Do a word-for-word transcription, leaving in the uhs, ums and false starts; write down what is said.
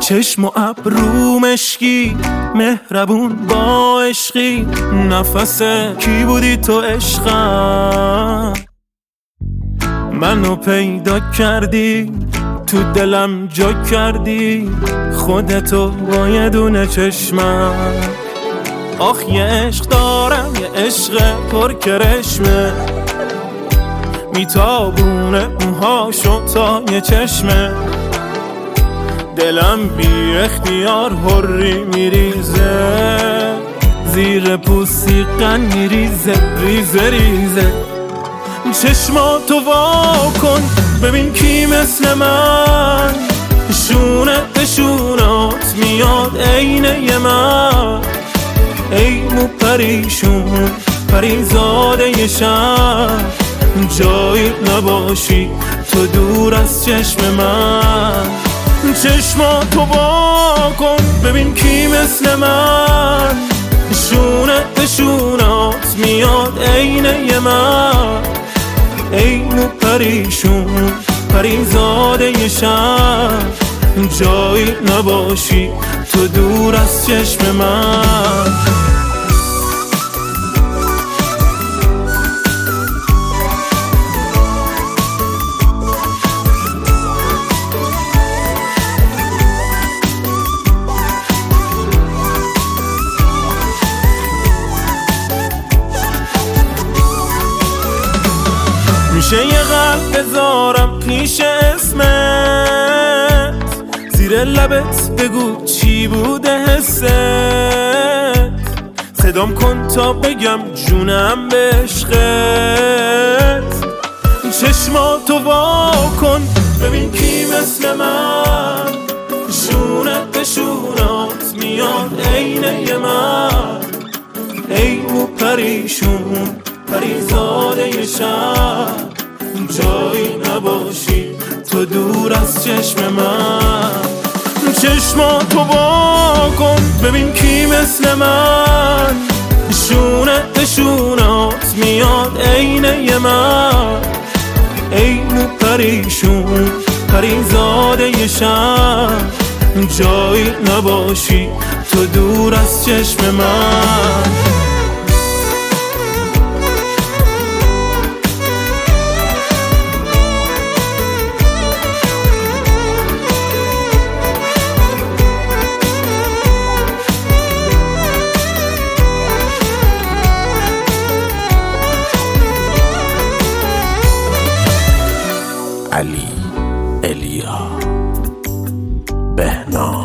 چشم و ابرو مشکی، مهربون با عشقی، نفس کی بودی تو عشقم؟ منو پیدا کردی، تو دلم جا کردی، خودتو با یه دونه چشمم. آخ یه عشق دارم، یه عشق پر کرشمه، میتابونه موهاشو تا یه چشمه. دلم بی اختیار حری میریزه، زیر پوستی قن میریزه، ریزه ریزه. چشماتو وا کن ببین کی مثل من، شونه به شونات میاد عینه من. ای مو پریشون پریزاده ی شهر، جایی نباشی تو دور از چشم من. چشماتو وا کن ببین کی مثل من، شونه به شونات میاد عینه من. ای مو پریشون پریزاده ی شهر، جایی نباشی تو دور از چشم من. میشه یه قلب بذارم پیش اسمت، زیر لبت بگو چی بوده حست. صدام کن تا بگم جونم به عشقت. چشماتو وا کن ببین کی مثل من، شونت به شونات میاد عینه من. ای مو پریشون پریزاده ی شهر، جایی نباشی تو دور از چشم من. چشماتو وا کن ببین کی مثل من، شونت به شونات میاد عینه من. ای مو پریشون پریزاده ی شهر، جایی نباشی تو دور از چشم من. علی الیا بهنام